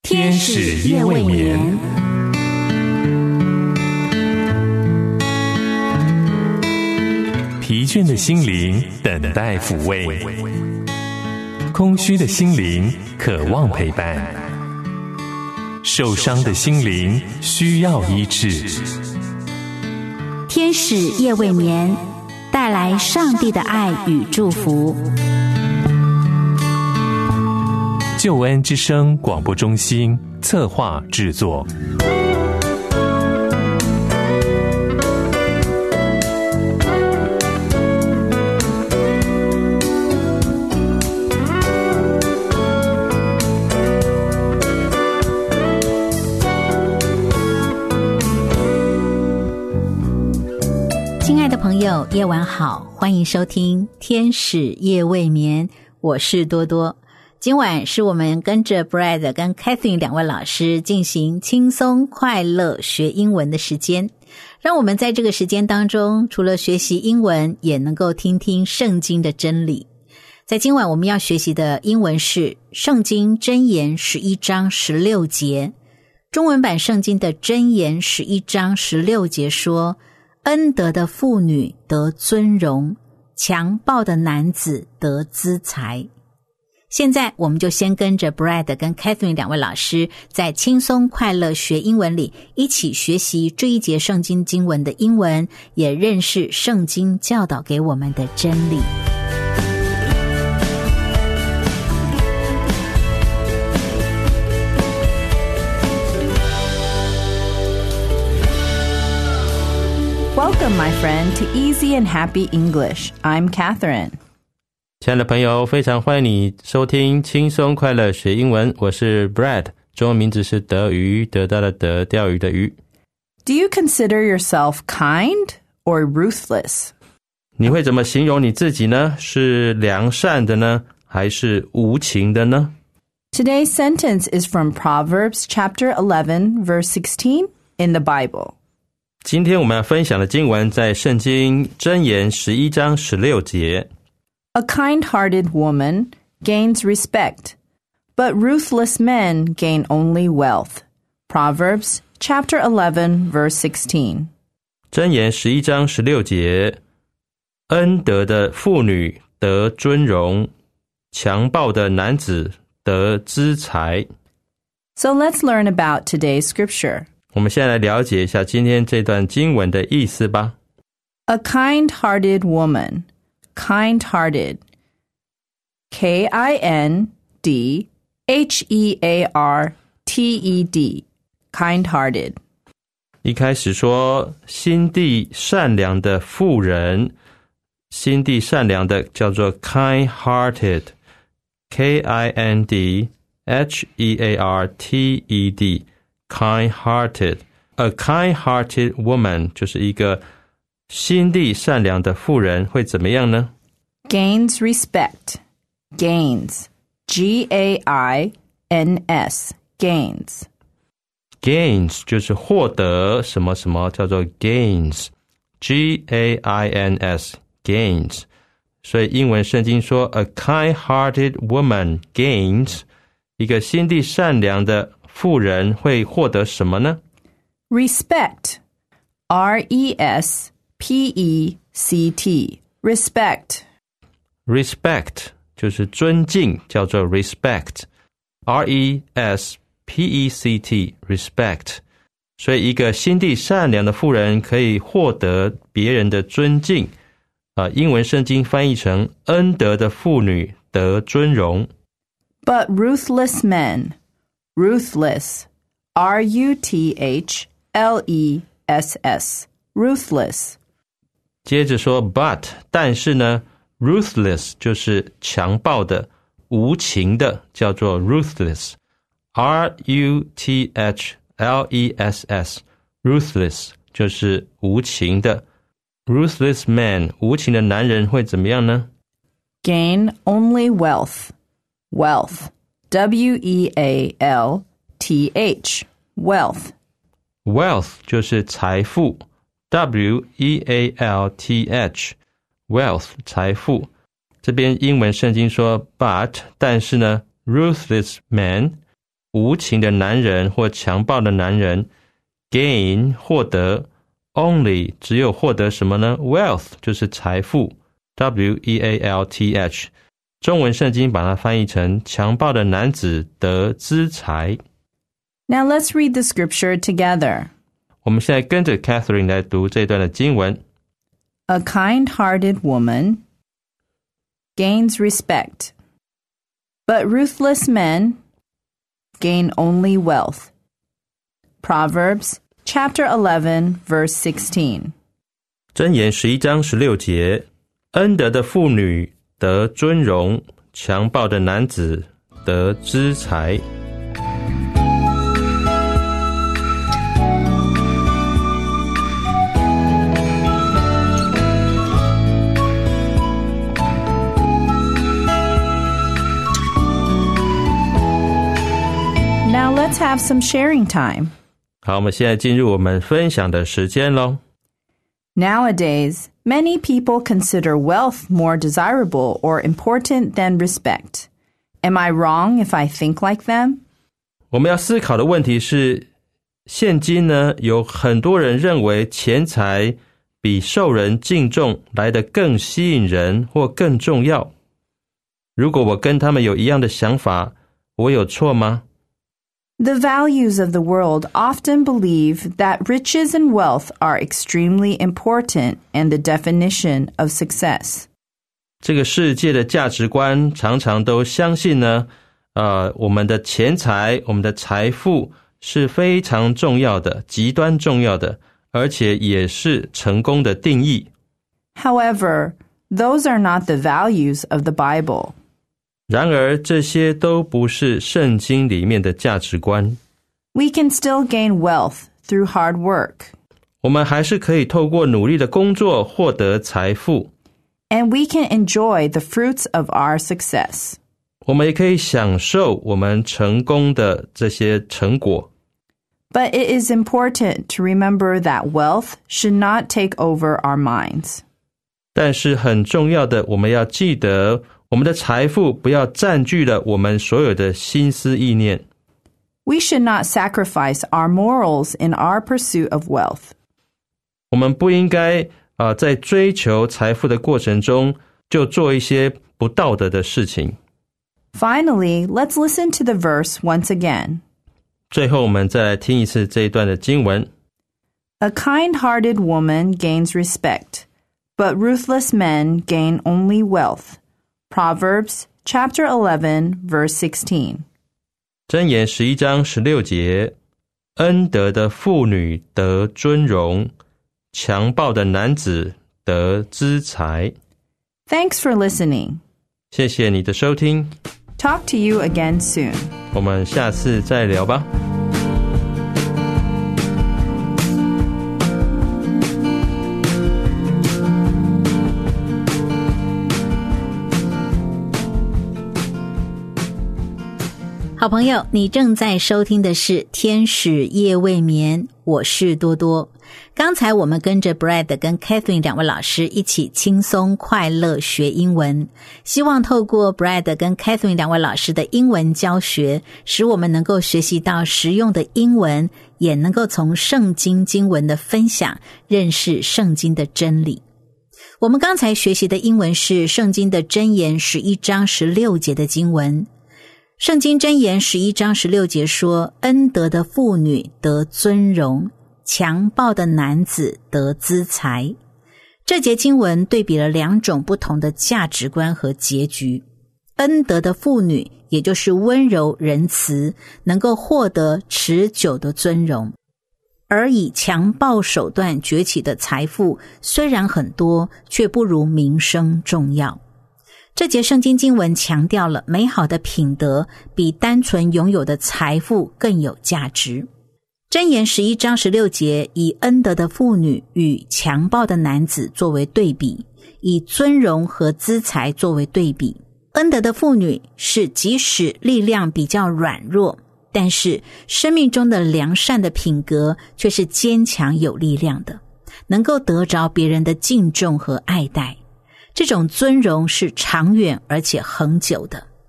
天使夜未眠，疲倦的心灵等待抚慰，空虚的心灵渴望陪伴，受伤的心灵需要医治。 天使夜未眠，带来上帝的爱与祝福。 救恩之声广播中心策划制作。 亲爱的朋友，夜晚好，欢迎收听天使夜未眠，我是多多。今晚是我们跟着 Brad 跟 Catherine 两位老师进行轻松快乐学英文的时间，让我们在这个时间当中，除了学习英文，也能够听听圣经的真理。在今晚我们要学习的英文是圣经箴言11章16节，中文版圣经的箴言11章16节说，恩德的妇女得尊荣，强暴的男子得资财。现在我们就先跟着 Brad 跟 Catherine 两位老师在轻松快乐学英文里一起学习这一节圣经经文的英文，也认识圣经教导给我们的真理。 Welcome, my friend, to Easy and Happy English. I'm Catherine. 亲爱的朋友，非常欢迎你收听轻松快乐学英文，我是 Brad， 中文名字是德鱼，得到的德，钓鱼的鱼。 Do you consider yourself kind or ruthless? 你会怎么形容你自己呢？是良善的呢，还是无情的呢？ Today's sentence is from Proverbs chapter 11, verse 16 in the Bible. 今天我们要分享的经文在圣经箴言11章16节。 A kind-hearted woman gains respect, but ruthless men gain only wealth. Proverbs chapter 11, verse 16. 箴言11章16节，恩德的妇女得尊荣，强暴的男子得资财。 So let's learn about today's scripture. 我们现在来了解一下今天这段经文的意思吧。 A kind-hearted woman. Kind-hearted. K-I-N-D-H-E-A-R-T-E-D. Kind-hearted. 一开始说心地善良的妇人，心地善良的叫做 kind-hearted. K-I-N-D-H-E-A-R-T-E-D. Kind-hearted. A kind-hearted woman 就是一个心地善良的妇人会怎么样呢？ Gains respect. Gains. G-A-I-N-S. Gains. Gains 就是获得什么什么，叫做 gains. G-A-I-N-S. Gains. 所以英文圣经说 A kind-hearted woman gains. 一个心地善良的妇人会获得什么呢？ Respect. R-E-S-P-E-C-T. Respect. Respect 就是尊敬，叫做 respect. R-E-S-P-E-C-T. Respect. 所以一个心地善良的妇人可以获得别人的尊敬。英文圣经翻译成恩德的妇女得尊荣。 But ruthless men. Ruthless. R-U-T-H-L-E-S-S. Ruthless. 接着说 but 但是呢 ruthless 就是强暴的无情的，叫做 ruthless. R-U-T-H-L-E-S-S. Ruthless 就是无情的。Ruthless man 无情的男人会怎么样呢？ Gain only wealth. Wealth. W-E-A-L-T-H. Wealth. Wealth 就是财富。W-E-A-L-T-H. Wealth 财富。这边英文圣经说 but 但是呢 ruthless man 无情的男人或强暴的男人。Gain 获得， only 只有获得什么呢？ Wealth 就是财富， W-E-A-L-T-H， 中文圣经把它翻译成强暴的男子得资财。 Now let's read the scripture together. 我们现在跟着 Catherine 来读这段的经文。 A kind-hearted woman gains respect, but ruthless men gain only wealth. Proverbs chapter 11, verse 16. 箴言11章16节，恩德的妇女得尊荣，强暴的男子得资财。 Now let's have some sharing time. 好，我们现在进入我们分享的时间咯。 Nowadays, many people consider wealth more desirable or important than respect. Am I wrong if I think like them? 我们要思考的问题是，现今呢，有很多人认为钱财比受人敬重来得更吸引人或更重要。如果我跟他们有一样的想法，我有错吗？ The values of the world often believe that riches and wealth are extremely important and the definition of success. 这个世界的价值观常常都相信呢，我们的钱财，我们的财富是非常重要的，极端重要的，而且也是成功的定义。 However, those are not the values of the Bible. 然而，这些都不是圣经里面的价值观。 We can still gain wealth through hard work. 我们还是可以透过努力的工作获得财富。 And we can enjoy the fruits of our success. 我们也可以享受我们成功的这些成果。 But it is important to remember that wealth should not take over our minds. 但是很重要的，我们要记得，我们的财富不要占据了我们所有的心思意念。 We should not sacrifice our morals in our pursuit of wealth. 我们不应该在追求财富的过程中就做一些不道德的事情。 Finally, let's listen to the verse once again. 最后我们再来听一次这一段的经文。 A kind-hearted woman gains respect, but ruthless men gain only wealth. Proverbs chapter 11, verse 16. 箴言11章16节，恩德的妇女得尊荣，强暴的男子得资财。 Thanks for listening. 谢谢你的收听， Talk to you again soon. 我们下次再聊吧。 好朋友，你正在收听的是天使夜未眠，我是多多。刚才我们跟着 Brad 跟 Catherine 两位老师一起轻松快乐学英文，希望透过 Brad 跟 Catherine 两位老师的英文教学，使我们能够学习到实用的英文，也能够从圣经经文的分享认识圣经的真理。我们刚才学习的英文是圣经的箴言11章16节的经文。圣经箴言11章16节说，恩德的妇女得尊荣，强暴的男子得资财。这节经文对比了两种不同的价值观和结局。恩德的妇女，也就是温柔仁慈，能够获得持久的尊荣，而以强暴手段崛起的财富虽然很多，却不如名声重要。这节圣经经文强调了美好的品德比单纯拥有的财富更有价值。箴言11章16节以恩德的妇女与强暴的男子作为对比，以尊荣和资财作为对比。恩德的妇女是即使力量比较软弱，但是生命中的良善的品格却是坚强有力量的，能够得着别人的敬重和爱戴。这种尊荣是长远而且恒久的。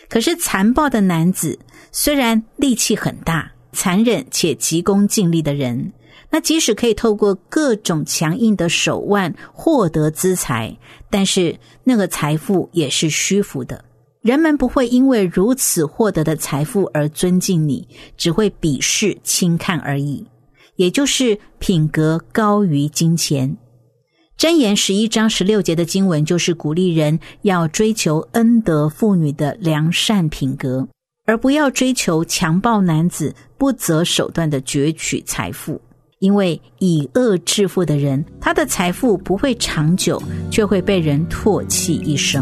可是残暴的男子虽然力气很大，残忍且急功近利的人，那即使可以透过各种强硬的手腕获得资财，但是那个财富也是虚浮的。人们不会因为如此获得的财富而尊敬你，只会鄙视轻看而已，也就是品格高于金钱。箴言11章16节的经文就是鼓励人要追求恩德妇女的良善品格，而不要追求强暴男子不择手段的攫取财富。因为以恶致富的人，他的财富不会长久，却会被人唾弃一生。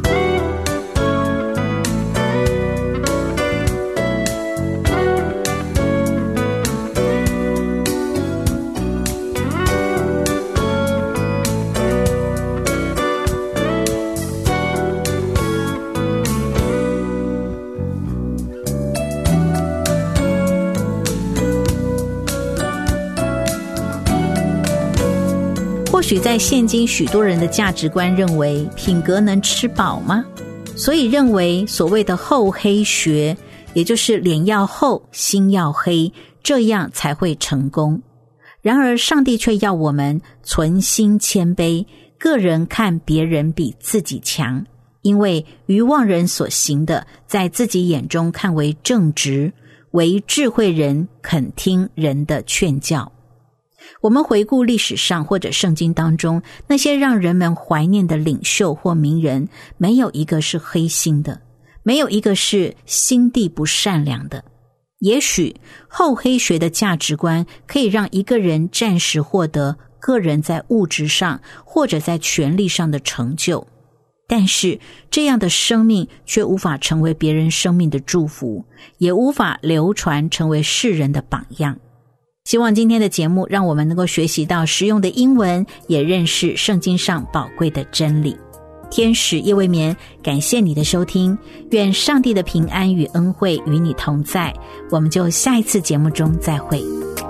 或许在现今许多人的价值观认为品格能吃饱吗？所以认为所谓的厚黑学，也就是脸要厚心要黑，这样才会成功。然而上帝却要我们存心谦卑，个人看别人比自己强，因为愚妄人所行的在自己眼中看为正直，为智慧人肯听人的劝教。我们回顾历史上或者圣经当中那些让人们怀念的领袖或名人，没有一个是黑心的，没有一个是心地不善良的。也许厚黑学的价值观可以让一个人暂时获得个人在物质上或者在权力上的成就，但是这样的生命却无法成为别人生命的祝福，也无法流传成为世人的榜样。希望今天的节目让我们能够学习到实用的英文，也认识圣经上宝贵的真理。天使夜未眠，感谢你的收听，愿上帝的平安与恩惠与你同在，我们就下一次节目中再会。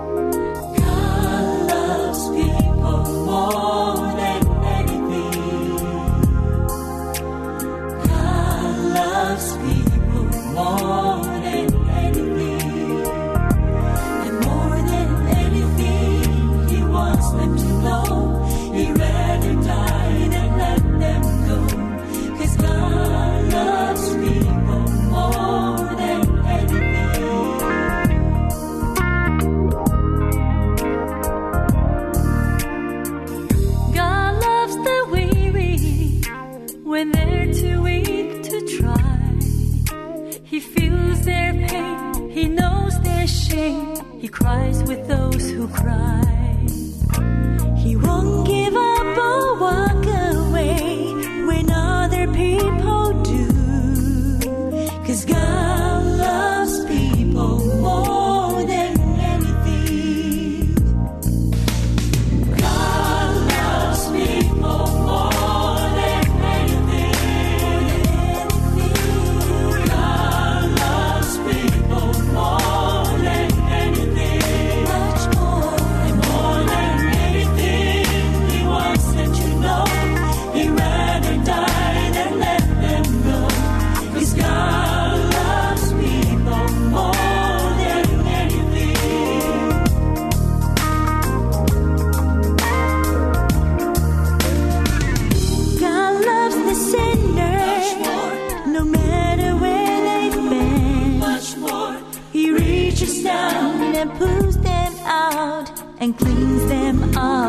When they're too weak to try, He feels their pain, He knows their shame, He cries with those who cry. He won't give up or walk away when other people do, 'cause God loves people more than anything. God loves people more. And pulls them out and cleans them up.